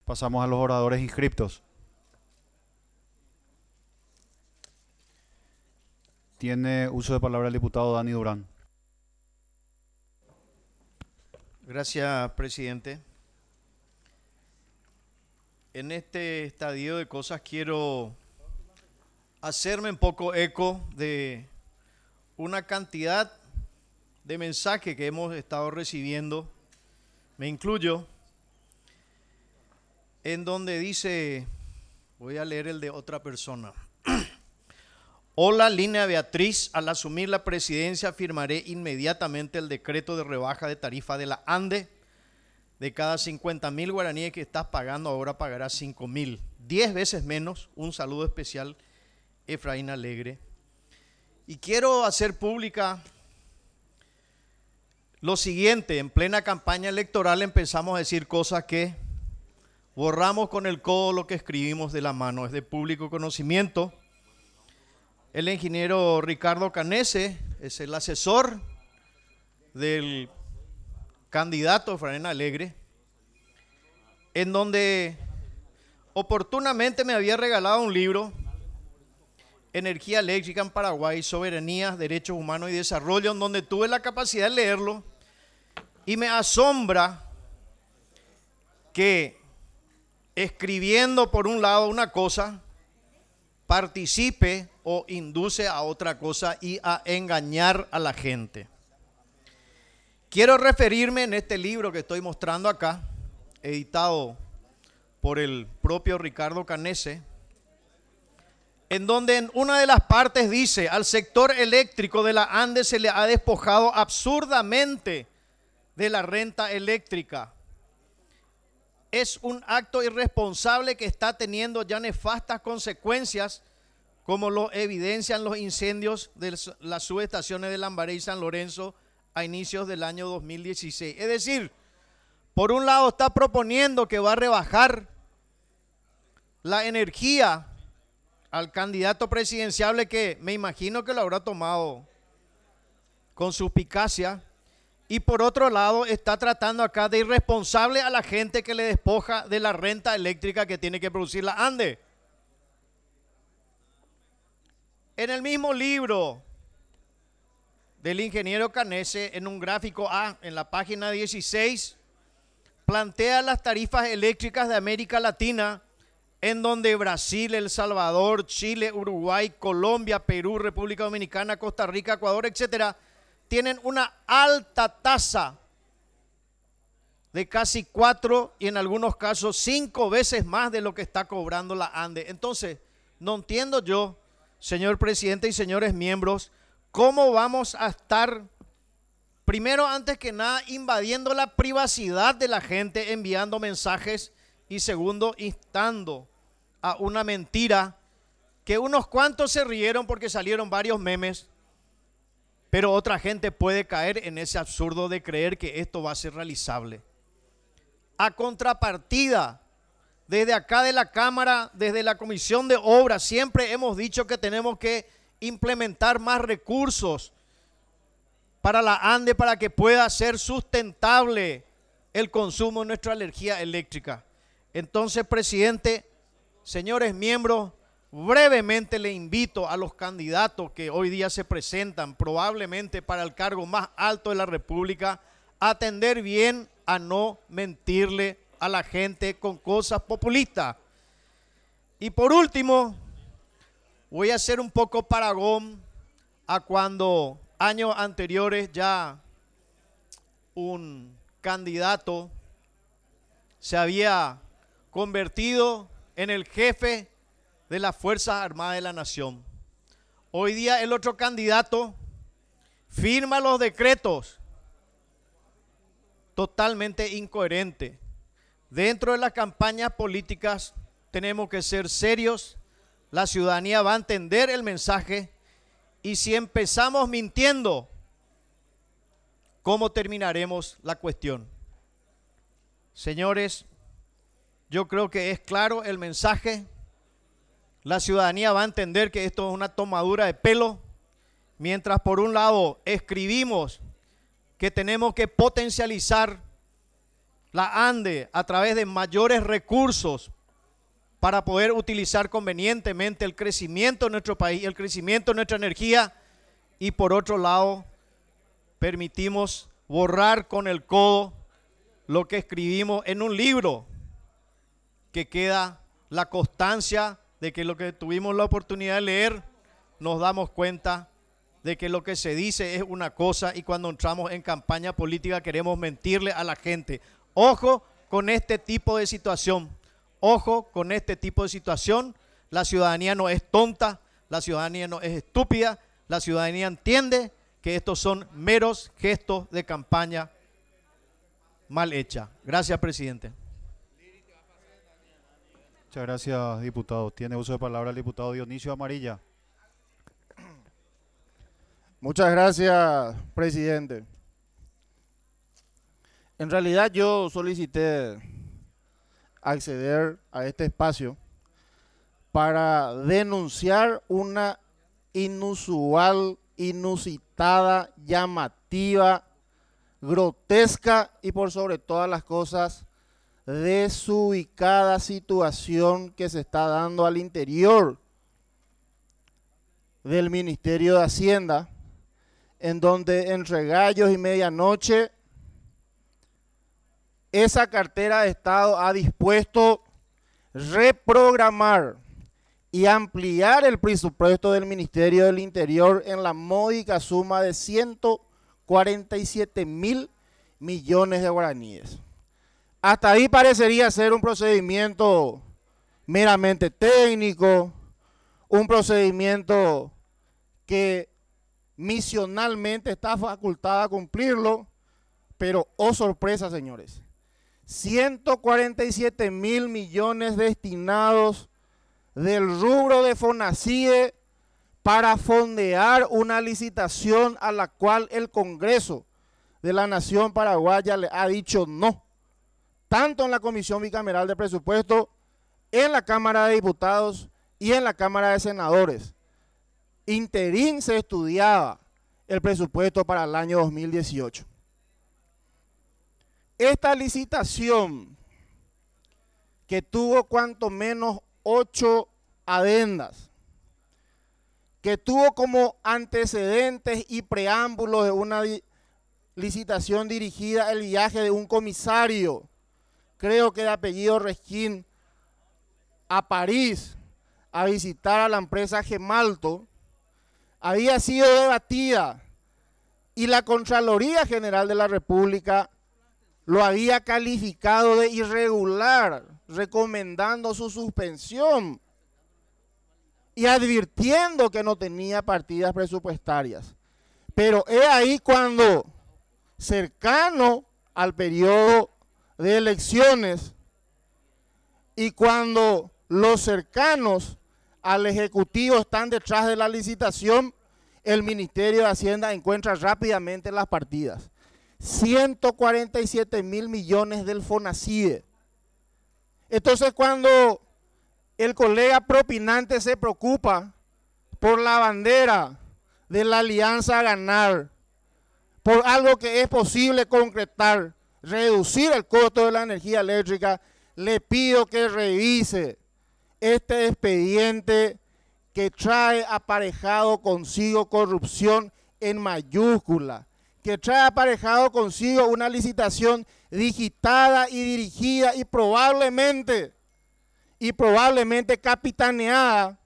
Pasamos a los oradores inscriptos. Tiene uso de palabra el diputado Dani Durán. Gracias, presidente. En este estadio de cosas quiero hacerme un poco eco de una cantidad de mensajes que hemos estado recibiendo, me incluyo, en donde dice, voy a leer el de otra persona. Hola, Línea Beatriz, al asumir la presidencia firmaré inmediatamente el decreto de rebaja de tarifa de la ANDE. De cada 50.000 guaraníes que estás pagando, ahora pagarás 5.000, 10 veces menos. Un saludo especial, Efraín Alegre. Y quiero hacer pública lo siguiente: en plena campaña electoral empezamos a decir cosas que borramos con el codo lo que escribimos de la mano. Es de público conocimiento. El ingeniero Ricardo Canese es el asesor del candidato Efraín Alegre, en donde oportunamente me había regalado un libro, Energía Eléctrica en Paraguay, Soberanía, Derechos Humanos y Desarrollo, en donde tuve la capacidad de leerlo y me asombra que escribiendo por un lado una cosa, participe o induce a otra cosa y a engañar a la gente. Quiero referirme en este libro que estoy mostrando acá, editado por el propio Ricardo Canese, en donde en una de las partes dice: al sector eléctrico de la ANDE se le ha despojado absurdamente de la renta eléctrica. Es un acto irresponsable que está teniendo ya nefastas consecuencias, como lo evidencian los incendios de las subestaciones de Lambaré y San Lorenzo a inicios del año 2016. Es decir, por un lado está proponiendo que va a rebajar la energía al candidato presidencial, que me imagino que lo habrá tomado con suspicacia, y por otro lado está tratando acá de irresponsable a la gente que le despoja de la renta eléctrica que tiene que producir la ANDE. En el mismo libro del ingeniero Canese, en un gráfico A, en la página 16, plantea las tarifas eléctricas de América Latina, en donde Brasil, El Salvador, Chile, Uruguay, Colombia, Perú, República Dominicana, Costa Rica, Ecuador, etcétera, tienen una alta tasa de casi 4 y en algunos casos 5 veces más de lo que está cobrando la ANDE. Entonces, no entiendo yo, señor presidente y señores miembros, cómo vamos a estar, primero, antes que nada, invadiendo la privacidad de la gente, enviando mensajes, y segundo, instando a una mentira que unos cuantos se rieron porque salieron varios memes, pero otra gente puede caer en ese absurdo de creer que esto va a ser realizable. A contrapartida, desde acá de la Cámara, desde la Comisión de Obras, siempre hemos dicho que tenemos que implementar más recursos para la ANDE para que pueda ser sustentable el consumo de nuestra energía eléctrica. Entonces, presidente, señores miembros, brevemente le invito a los candidatos que hoy día se presentan probablemente para el cargo más alto de la República a atender bien, a no mentirle a la gente con cosas populistas. Y por último, voy a hacer un poco paragón a cuando años anteriores ya un candidato se había convertido en el jefe de las Fuerzas Armadas de la Nación. Hoy día el otro candidato firma los decretos, totalmente incoherente. Dentro de las campañas políticas tenemos que ser serios, la ciudadanía va a entender el mensaje, y si empezamos mintiendo, ¿cómo terminaremos la cuestión? Señores, yo creo que es claro el mensaje. La ciudadanía va a entender que esto es una tomadura de pelo, mientras por un lado escribimos que tenemos que potencializar la ANDE, a través de mayores recursos para poder utilizar convenientemente el crecimiento de nuestro país, el crecimiento de nuestra energía, y por otro lado, permitimos borrar con el codo lo que escribimos en un libro, que queda la constancia de que lo que tuvimos la oportunidad de leer, nos damos cuenta de que lo que se dice es una cosa y cuando entramos en campaña política queremos mentirle a la gente. Ojo con este tipo de situación, ojo con este tipo de situación. La ciudadanía no es tonta, la ciudadanía no es estúpida, la ciudadanía entiende que estos son meros gestos de campaña mal hecha. Gracias, presidente. Muchas gracias, diputado. Tiene uso de palabra el diputado Dionisio Amarilla. Muchas gracias, presidente. En realidad yo solicité acceder a este espacio para denunciar una inusual, inusitada, llamativa, grotesca y por sobre todas las cosas desubicada situación que se está dando al interior del Ministerio de Hacienda, en donde entre gallos y medianoche esa cartera de Estado ha dispuesto reprogramar y ampliar el presupuesto del Ministerio del Interior en la módica suma de 147.000 millones de guaraníes. Hasta ahí parecería ser un procedimiento meramente técnico, un procedimiento que misionalmente está facultada a cumplirlo, pero oh sorpresa, señores, 147.000 millones destinados del rubro de FONACIE para fondear una licitación a la cual el Congreso de la Nación Paraguaya le ha dicho no, tanto en la Comisión Bicameral de Presupuesto, en la Cámara de Diputados y en la Cámara de Senadores. Interín se estudiaba el presupuesto para el año 2018. Esta licitación, que tuvo cuanto menos 8 adendas, que tuvo como antecedentes y preámbulos de una licitación dirigida el viaje de un comisario, creo que de apellido Resquín, a París a visitar a la empresa Gemalto, había sido debatida y la Contraloría General de la República lo había calificado de irregular, recomendando su suspensión y advirtiendo que no tenía partidas presupuestarias. Pero es ahí cuando, cercano al periodo de elecciones y cuando los cercanos al Ejecutivo están detrás de la licitación, el Ministerio de Hacienda encuentra rápidamente las partidas. 147.000 millones del FONACIE. Entonces, cuando el colega propinante se preocupa por la bandera de la Alianza a Ganar, por algo que es posible concretar, reducir el costo de la energía eléctrica, le pido que revise este expediente que trae aparejado consigo corrupción en mayúscula, que trae aparejado consigo una licitación digitada y dirigida y probablemente capitaneada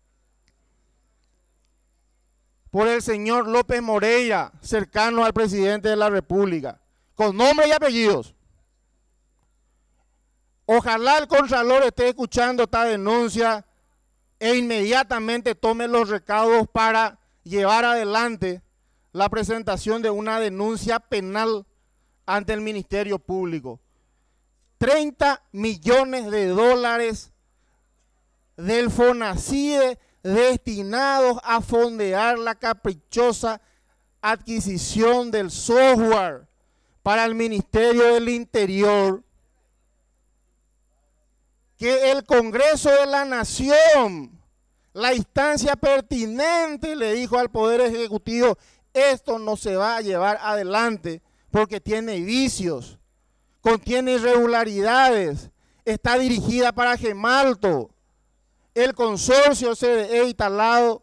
por el señor López Moreira, cercano al presidente de la República, con nombre y apellidos. Ojalá el Contralor esté escuchando esta denuncia e inmediatamente tome los recaudos para llevar adelante la presentación de una denuncia penal ante el Ministerio Público. 30 millones de dólares del FONACIE destinados a fondear la caprichosa adquisición del software para el Ministerio del Interior, que el Congreso de la Nación, la instancia pertinente, le dijo al Poder Ejecutivo: esto no se va a llevar adelante porque tiene vicios, contiene irregularidades, está dirigida para Gemalto. El consorcio CDE instalado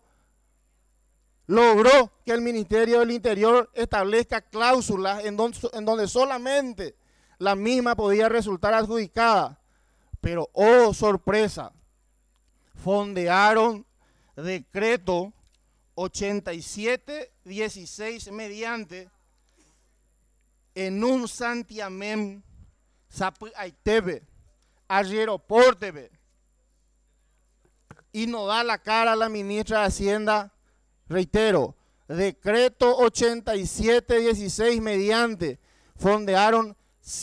logró que el Ministerio del Interior establezca cláusulas en donde solamente la misma podía resultar adjudicada. Pero, oh sorpresa, fondearon decreto 8716 mediante en un santiamén Sapuaitebe, Ayeroportebe, y no da la cara a la ministra de Hacienda. Reitero, decreto 8716 mediante fondearon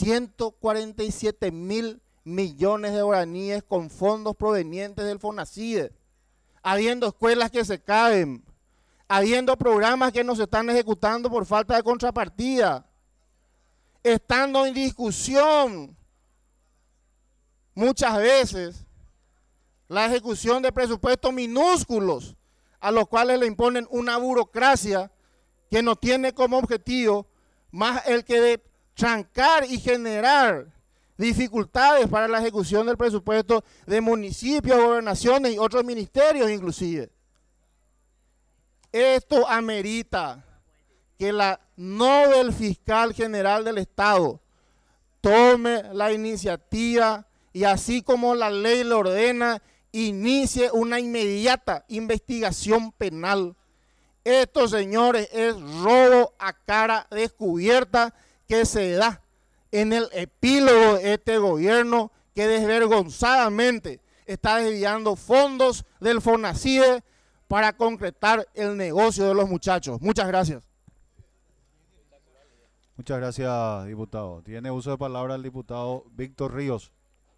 147.000 millones de guaraníes con fondos provenientes del FONACIDE, habiendo escuelas que se caen, habiendo programas que no se están ejecutando por falta de contrapartida, estando en discusión muchas veces la ejecución de presupuestos minúsculos a los cuales le imponen una burocracia que no tiene como objetivo más el que de trancar y generar dificultades para la ejecución del presupuesto de municipios, gobernaciones y otros ministerios inclusive. Esto amerita que la del fiscal general del Estado tome la iniciativa y así como la ley lo ordena, inicie una inmediata investigación penal. Esto, señores, es robo a cara descubierta que se da en el epílogo de este gobierno que desvergonzadamente está desviando fondos del FONACIDE para concretar el negocio de los muchachos. Muchas gracias. Muchas gracias, diputado. Tiene uso de palabra el diputado Víctor Ríos.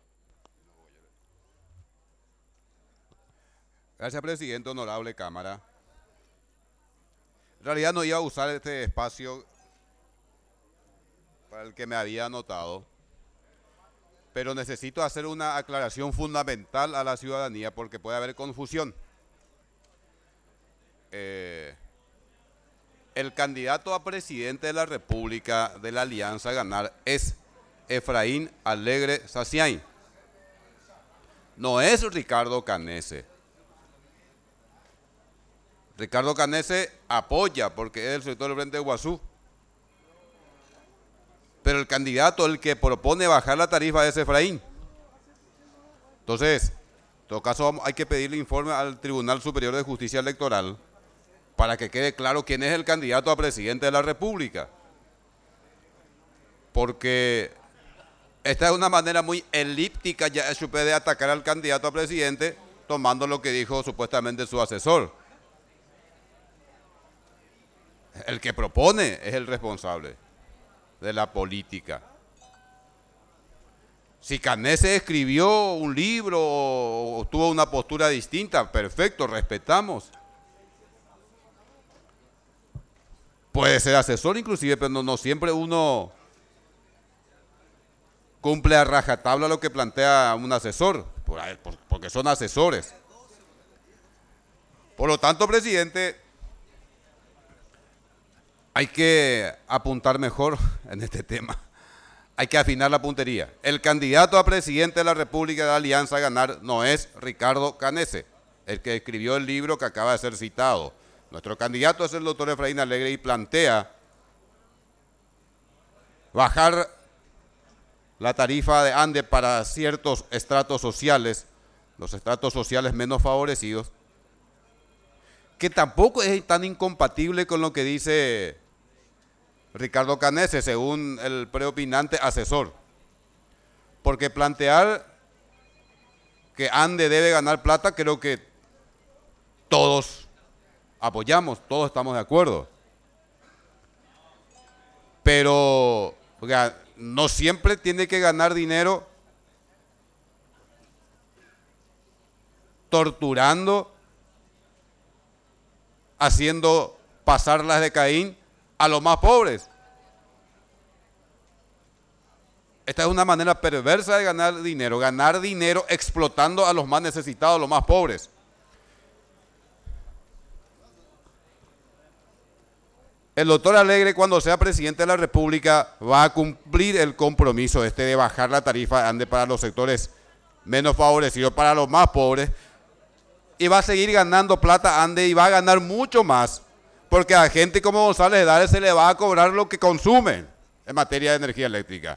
Gracias, presidente, honorable Cámara. En realidad no iba a usar este espacio para el que me había anotado, pero necesito hacer una aclaración fundamental a la ciudadanía porque puede haber confusión. El candidato a presidente de la República de la Alianza Ganar es Efraín Alegre Saciain, no es Ricardo Canese. Ricardo Canese apoya porque es el sector del Frente de Guazú. Pero el candidato, el que propone bajar la tarifa es Efraín. Entonces, en todo caso hay que pedirle informe al Tribunal Superior de Justicia Electoral para que quede claro quién es el candidato a presidente de la República. Porque esta es una manera muy elíptica ya de atacar al candidato a presidente tomando lo que dijo supuestamente su asesor. El que propone es el responsable de la política. Si Canese escribió un libro o tuvo una postura distinta, perfecto, respetamos. Puede ser asesor inclusive, pero no siempre uno cumple a rajatabla lo que plantea un asesor, porque son asesores. Por lo tanto, presidente, hay que apuntar mejor en este tema. Hay que afinar la puntería. El candidato a presidente de la República de la Alianza Ganar no es Ricardo Canese, el que escribió el libro que acaba de ser citado. Nuestro candidato es el doctor Efraín Alegre y plantea bajar la tarifa de ANDE para ciertos estratos sociales, los estratos sociales menos favorecidos, que tampoco es tan incompatible con lo que dice Ricardo Canese, según el preopinante asesor. Porque plantear que ANDE debe ganar plata, creo que todos apoyamos, todos estamos de acuerdo. Pero no siempre tiene que ganar dinero torturando, haciendo pasar las de Caín a los más pobres. Esta es una manera perversa de ganar dinero explotando a los más necesitados, a los más pobres. el doctor Alegre, cuando sea presidente de la República, va a cumplir el compromiso de bajar la tarifa de ANDE para los sectores menos favorecidos, para los más pobres, y va a seguir ganando plata ANDE y va a ganar mucho más, porque a gente como González Dare se le va a cobrar lo que consume en materia de energía eléctrica.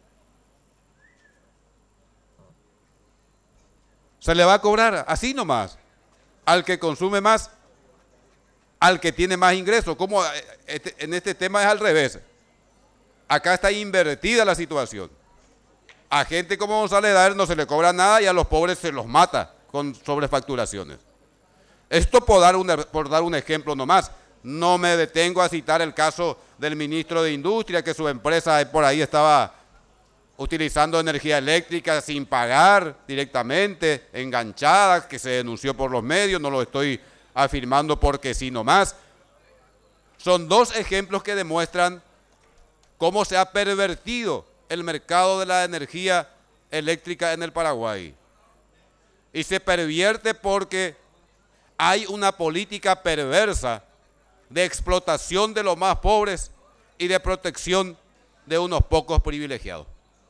Se le va a cobrar así nomás, al que consume más, al que tiene más ingresos. Como en este tema es al revés. Acá está invertida la situación. A gente como González Dare no se le cobra nada y a los pobres se los mata con sobrefacturaciones. Esto por dar un ejemplo nomás. No me detengo a citar el caso del ministro de Industria, que su empresa por ahí estaba utilizando energía eléctrica sin pagar directamente, enganchada, que se denunció por los medios, no lo estoy afirmando porque sí nomás. Son dos ejemplos que demuestran cómo se ha pervertido el mercado de la energía eléctrica en el Paraguay. Y se pervierte porque hay una política perversa de explotación de los más pobres y de protección de unos pocos privilegiados.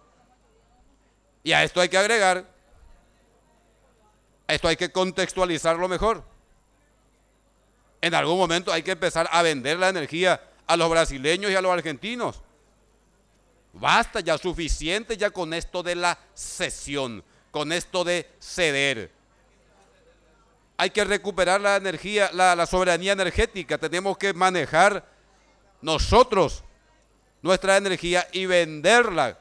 Y a esto hay que agregar, a esto hay que contextualizarlo mejor. En algún momento hay que empezar a vender la energía a los brasileños y a los argentinos. Basta ya, suficiente ya con esto de la cesión, con esto de ceder. Hay que recuperar la energía, la soberanía energética. Tenemos que manejar nosotros nuestra energía y venderla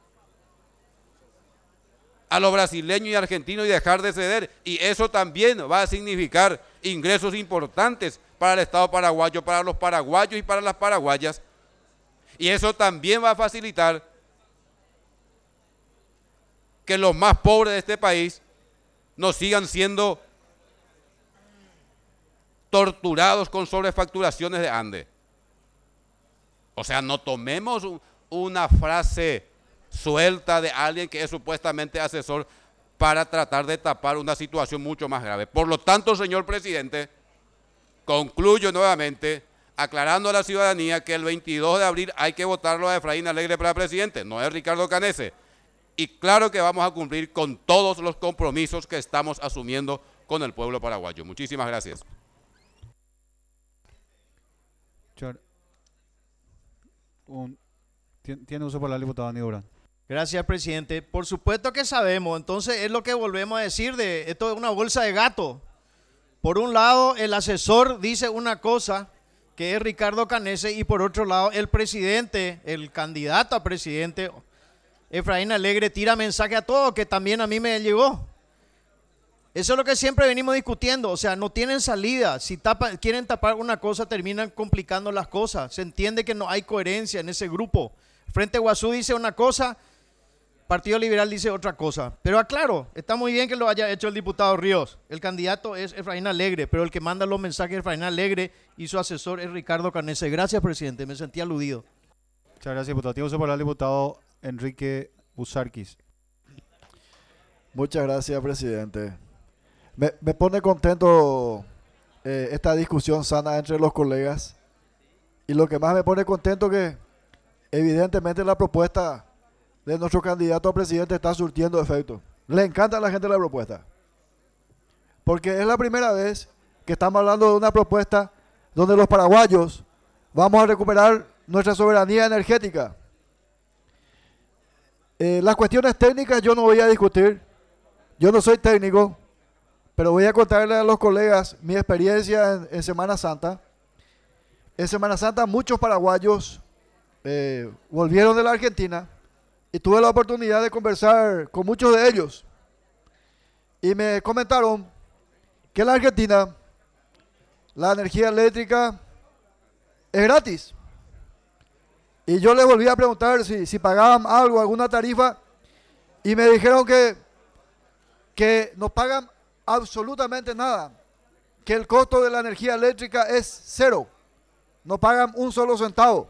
a los brasileños y argentinos y dejar de ceder. Y eso también va a significar ingresos importantes para el Estado paraguayo, para los paraguayos y para las paraguayas. Y eso también va a facilitar que los más pobres de este país no sigan siendo torturados con sobrefacturaciones de ANDE. O sea, no tomemos una frase suelta de alguien que es supuestamente asesor para tratar de tapar una situación mucho más grave. Por lo tanto, señor presidente, concluyo nuevamente aclarando a la ciudadanía que el 22 de abril hay que votarlo a Efraín Alegre para presidente, no es Ricardo Canese. Y claro que vamos a cumplir con todos los compromisos que estamos asumiendo con el pueblo paraguayo. Muchísimas gracias. Tiene uso para el diputado Dani Durán. Gracias, presidente. Por supuesto que sabemos, entonces es lo que volvemos a decir, de esto es una bolsa de gato. Por un lado, el asesor dice una cosa, que es Ricardo Canese, y por otro lado, el presidente, el candidato a presidente, Efraín Alegre, tira mensaje a todos, que también a mí me llegó. Eso es lo que siempre venimos discutiendo, o sea, no tienen salida. Si quieren tapar una cosa, terminan complicando las cosas. Se entiende que no hay coherencia en ese grupo. Frente Guazú dice una cosa, Partido Liberal dice otra cosa. Pero aclaro, está muy bien que lo haya hecho el diputado Ríos. El candidato es Efraín Alegre, pero el que manda los mensajes es Efraín Alegre y su asesor es Ricardo Canese. Gracias, presidente, me sentí aludido. Muchas gracias, diputado. Tiene uso para el diputado Enrique Busarquis. Muchas gracias, presidente. Me pone contento esta discusión sana entre los colegas, y lo que más me pone contento que evidentemente la propuesta de nuestro candidato a presidente está surtiendo efecto. Le encanta a la gente la propuesta, porque es la primera vez que estamos hablando de una propuesta donde los paraguayos vamos a recuperar nuestra soberanía energética. Las cuestiones técnicas yo no voy a discutir, yo no soy técnico, pero voy a contarle a los colegas mi experiencia en Semana Santa. En Semana Santa muchos paraguayos volvieron de la Argentina y tuve la oportunidad de conversar con muchos de ellos. Y me comentaron que en la Argentina la energía eléctrica es gratis. Y yo les volví a preguntar si pagaban algo, alguna tarifa, y me dijeron que no pagan absolutamente nada, que el costo de la energía eléctrica es cero, no pagan un solo centavo.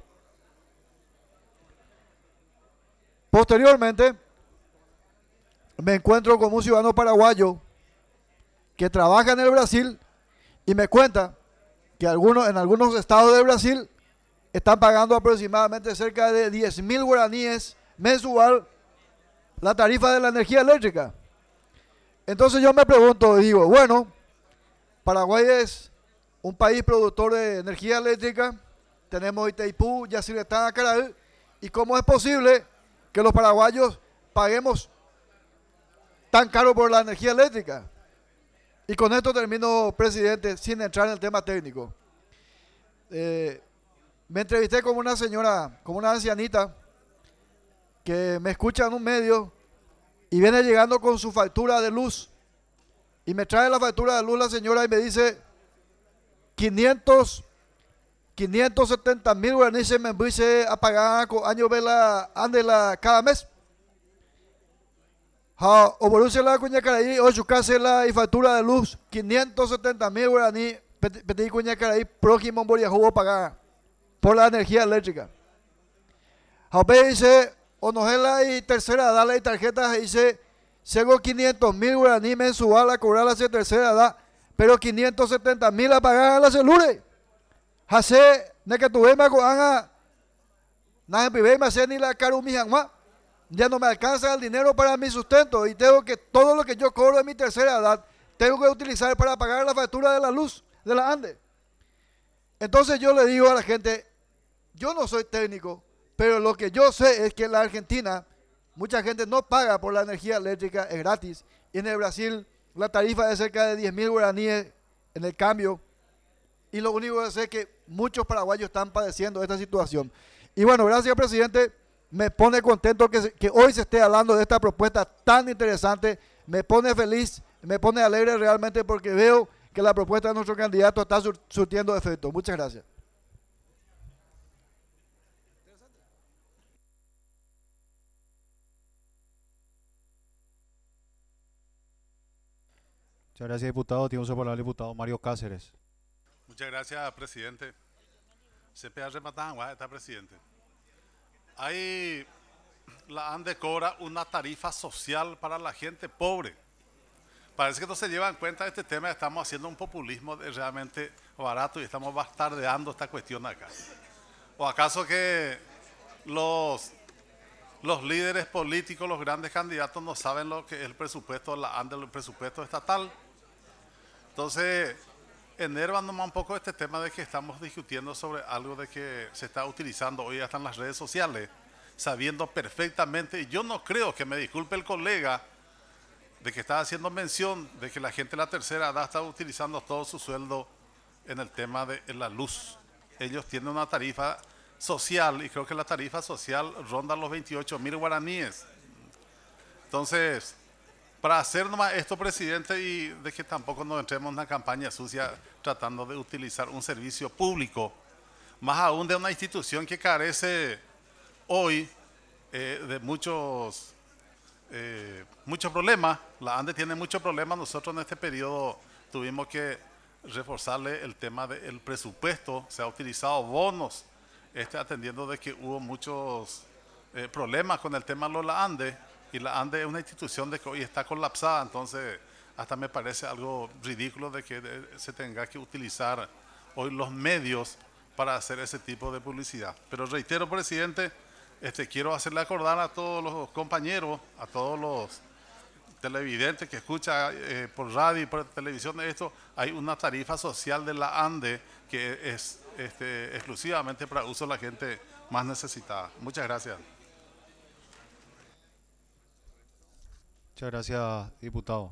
Posteriormente, me encuentro con un ciudadano paraguayo que trabaja en el Brasil y me cuenta que en algunos estados del Brasil están pagando aproximadamente cerca de 10.000 guaraníes mensual la tarifa de la energía eléctrica. Entonces yo me pregunto, digo, bueno, Paraguay es un país productor de energía eléctrica, tenemos Itaipú, Yacyretá, Acaraí, y cómo es posible que los paraguayos paguemos tan caro por la energía eléctrica. Y con esto termino, presidente, sin entrar en el tema técnico. Me entrevisté con una señora, con una ancianita, que me escucha en un medio y viene llegando con su factura de luz. Y me trae la factura de luz la señora y me dice 570.000 guaraníes me empiece a pagar con año vela andela cada mes. O Borussia la Cuñacaraí, o su casa la y factura de luz 570.000 guaraníes pedí Cuñacaraí próximo en Boriajubo pagar por la energía eléctrica. Jaube dice, Onojela y tercera edad, y tarjetas dice, según 500.000 guaraníes mensual a cobrar la tercera edad, pero 570.000 a pagar a la celure. Hace, ne que tuve más con Anga, nada en me hace ni la carumi ya no me alcanza el dinero para mi sustento y tengo que, todo lo que yo cobro en mi tercera edad, tengo que utilizar para pagar la factura de la luz, de la ANDE. Entonces yo le digo a la gente, yo no soy técnico, pero lo que yo sé es que en la Argentina mucha gente no paga por la energía eléctrica, es gratis. Y en el Brasil la tarifa es cerca de 10.000 guaraníes en el cambio. Y lo único que sé es que muchos paraguayos están padeciendo esta situación. Y bueno, gracias, presidente. Me pone contento que hoy se esté hablando de esta propuesta tan interesante. Me pone feliz, me pone alegre realmente porque veo que la propuesta de nuestro candidato está surtiendo efecto. Muchas gracias. Muchas gracias, diputado. Tiene uso para el diputado Mario Cáceres. Muchas gracias, presidente. CPA rematan, está presidente. Ahí la ANDE cobra una tarifa social para la gente pobre. Parece que no se lleva en cuenta este tema, estamos haciendo un populismo realmente barato y estamos bastardeando esta cuestión acá. ¿O acaso que los líderes políticos, los grandes candidatos no saben lo que es el presupuesto de la ANDE, el presupuesto estatal? Entonces, enerva nomás un poco este tema de que estamos discutiendo sobre algo de que se está utilizando hoy hasta en las redes sociales, sabiendo perfectamente, y yo no creo que me disculpe el colega, de que está haciendo mención de que la gente de la tercera edad está utilizando todo su sueldo en el tema de la luz. Ellos tienen una tarifa social y creo que la tarifa social ronda los 28.000 guaraníes. Entonces, para hacer nomás esto, presidente, y de que tampoco nos entremos en una campaña sucia tratando de utilizar un servicio público, más aún de una institución que carece hoy de muchos problemas. La ANDE tiene muchos problemas. Nosotros en este periodo tuvimos que reforzarle el tema del presupuesto. Se ha utilizado bonos, atendiendo de que hubo muchos problemas con el tema de la ANDE. Y la ANDE es una institución de que hoy está colapsada, entonces hasta me parece algo ridículo de que se tenga que utilizar hoy los medios para hacer ese tipo de publicidad. Pero reitero, presidente, quiero hacerle acordar a todos los compañeros, a todos los televidentes que escuchan por radio y por televisión esto, hay una tarifa social de la ANDE que es exclusivamente para uso de la gente más necesitada. Muchas gracias. Muchas gracias, diputado.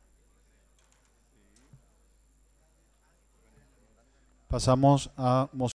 Pasamos a moción.